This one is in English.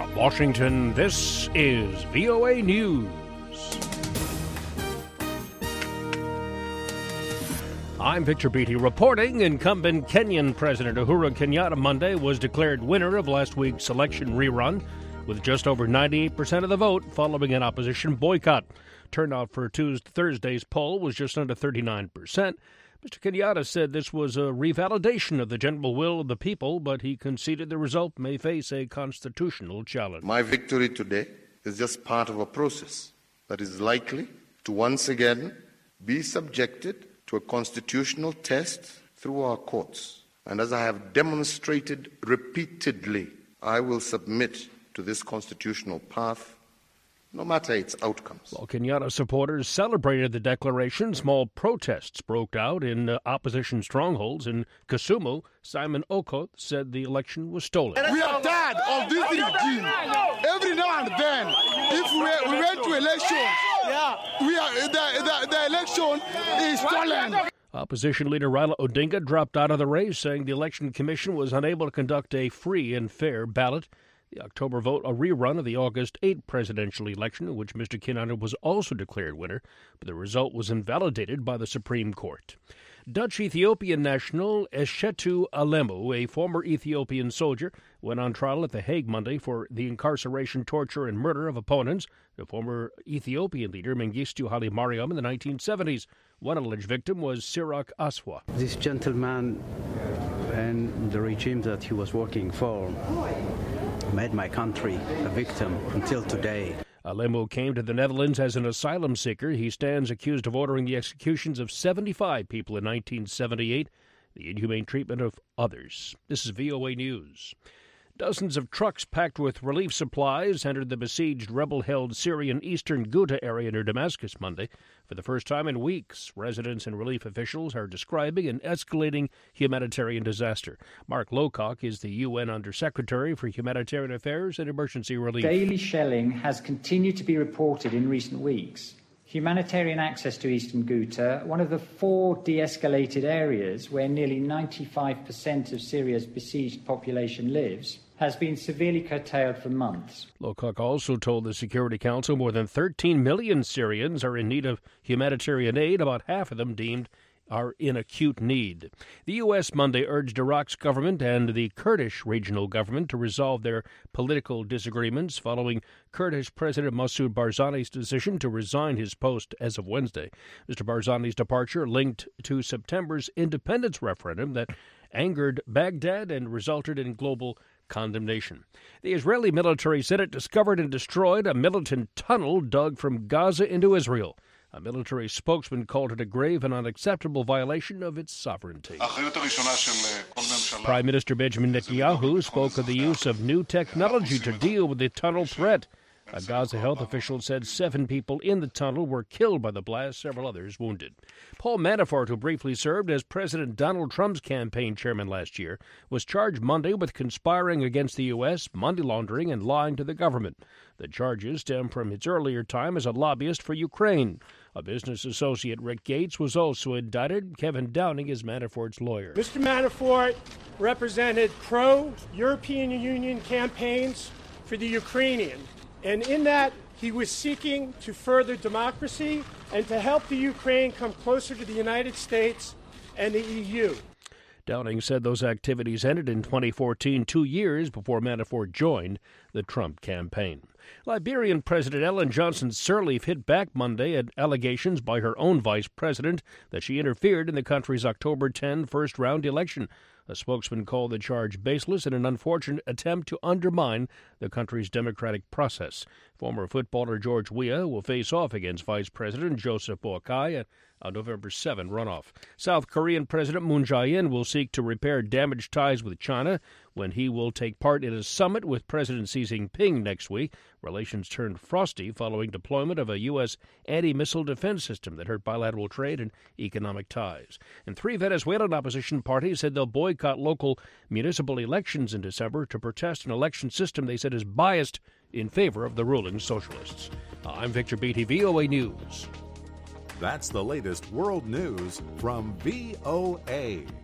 From Washington, this is VOA News. I'm Victor Beatty reporting. Incumbent Kenyan President Uhuru Kenyatta Monday was declared winner of last week's election rerun with just over 98% of the vote following an opposition boycott. Turnout for Thursday's poll was just under 39%. Mr. Kenyatta said this was a revalidation of the general will of the people, but he conceded the result may face a constitutional challenge. My victory today is just part of a process that is likely to once again be subjected to a constitutional test through our courts. And as I have demonstrated repeatedly, I will submit to this constitutional path, no matter its outcomes. While Kenyatta supporters celebrated the declaration, small protests broke out in opposition strongholds in Kisumu. Simon Okoth said the election was stolen. We are tired of this regime. Every now and then, if we went to elections, the election is stolen. Opposition leader Raila Odinga dropped out of the race, saying the Election Commission was unable to conduct a free and fair ballot. The October vote, a rerun of the August 8 presidential election, in which Mr. Kenyatta was also declared winner, but the result was invalidated by the Supreme Court. Dutch-Ethiopian national Eshetu Alemu, a former Ethiopian soldier, went on trial at The Hague Monday for the incarceration, torture, and murder of opponents. The former Ethiopian leader Mengistu Haile Mariam in the 1970s. One alleged victim was Sirak Aswa. This gentleman and the regime that he was working for made my country a victim until today. Alemu came to the Netherlands as an asylum seeker. He stands accused of ordering the executions of 75 people in 1978, the inhumane treatment of others. This is VOA News. Dozens of trucks packed with relief supplies entered the besieged rebel-held Syrian eastern Ghouta area near Damascus Monday. For the first time in weeks, residents and relief officials are describing an escalating humanitarian disaster. Mark Lowcock is the UN Undersecretary for Humanitarian Affairs and Emergency Relief. Daily shelling has continued to be reported in recent weeks. Humanitarian access to eastern Ghouta, one of the 4 de-escalated areas where nearly 95% of Syria's besieged population lives, has been severely curtailed for months. Lowcock also told the Security Council more than 13 million Syrians are in need of humanitarian aid, about half of them deemed are in acute need. The U.S. Monday urged Iraq's government and the Kurdish regional government to resolve their political disagreements following Kurdish President Masoud Barzani's decision to resign his post as of Wednesday. Mr. Barzani's departure linked to September's independence referendum that angered Baghdad and resulted in global condemnation. The Israeli military said it discovered and destroyed a militant tunnel dug from Gaza into Israel. A military spokesman called it a grave and unacceptable violation of its sovereignty. Prime Minister Benjamin Netanyahu spoke of the use of new technology to deal with the tunnel threat. A Gaza health official said 7 people in the tunnel were killed by the blast, several others wounded. Paul Manafort, who briefly served as President Donald Trump's campaign chairman last year, was charged Monday with conspiring against the U.S., money laundering, and lying to the government. The charges stem from his earlier time as a lobbyist for Ukraine. A business associate, Rick Gates, was also indicted. Kevin Downing is Manafort's lawyer. Mr. Manafort represented pro-European Union campaigns for the Ukrainian. And in that, he was seeking to further democracy and to help the Ukraine come closer to the United States and the EU. Downing said those activities ended in 2014, 2 years before Manafort joined the Trump campaign. Liberian President Ellen Johnson Sirleaf hit back Monday at allegations by her own vice president that she interfered in the country's October 10 first-round election. A spokesman called the charge baseless and an unfortunate attempt to undermine the country's democratic process. Former footballer George Weah will face off against Vice President Joseph Boakai on November 7 runoff. South Korean President Moon Jae-in will seek to repair damaged ties with China when he will take part in a summit with President Xi Jinping next week. Relations turned frosty following deployment of a U.S. anti-missile defense system that hurt bilateral trade and economic ties. And 3 Venezuelan opposition parties said they'll boycott local municipal elections in December to protest an election system they said is biased in favor of the ruling socialists. I'm Victor Beatty, VOA News. That's the latest world news from VOA.